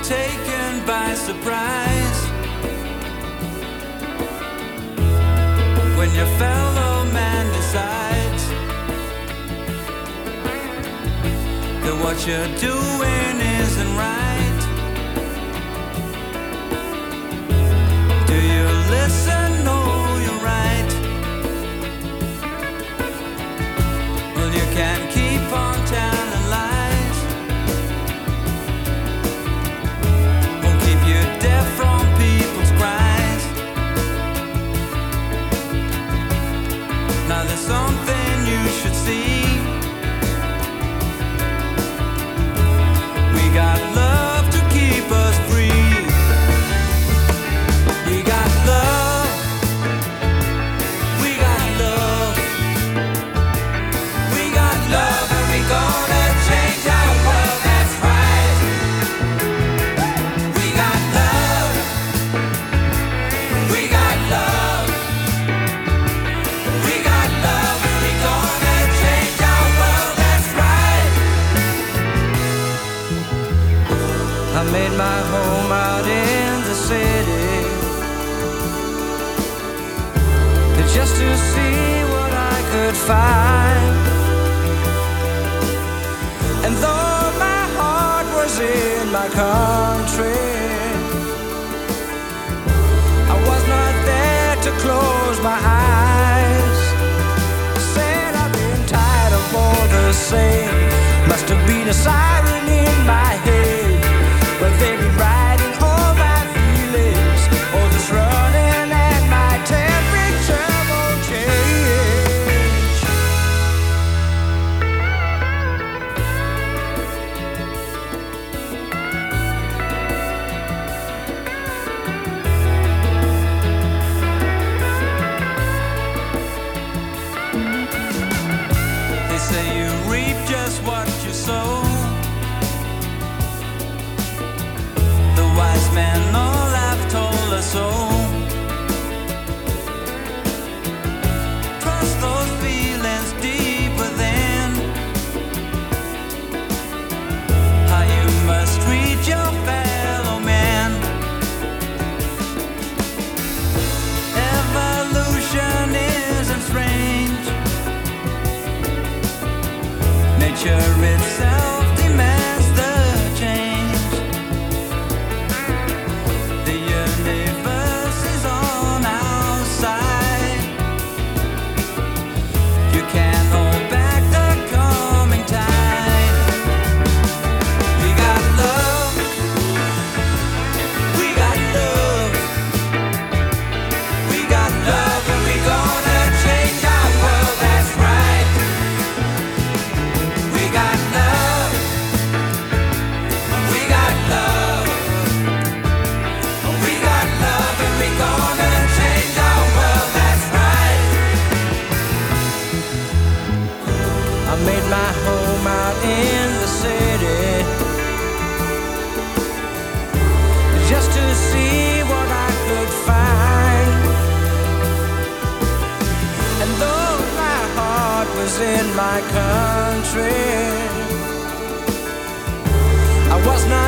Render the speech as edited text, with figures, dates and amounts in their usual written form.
taken by surprise when your fellow man decides that what you're doing isn't right. Do you listen? No, you're right. Well, you can't keep on telling lies. Won't keep you deaf from people's cries. Now there's something you should see. We got love to keep us free. We got love. We got love. We got love, and we gonna change our world. That's right. We got love. We got love. We got love, and we gonna change our world. That's right. I made my home out in the city just to see what I could find. And though my heart was in my country, I was not there to close my eyes. Said I've been tired of all the same. Must have been a siren in my head, but they've been riding all my feelings. All this running and my temperature won't change. They say you reap just what you sow. The wise men all have told us so. Trust those feelings deep within. How you must treat your fellow man. Evolution isn't strange. Nature itself demands the change. The universe is on our side. You can't hold back the coming tide. We got love. We got love. We got love, and we gonna change our world. That's right. We got love. We got love. We got love, and we gonna change our world. That's right. I made my home out in the city just to see what I could find. And though my heart was in my country, I was not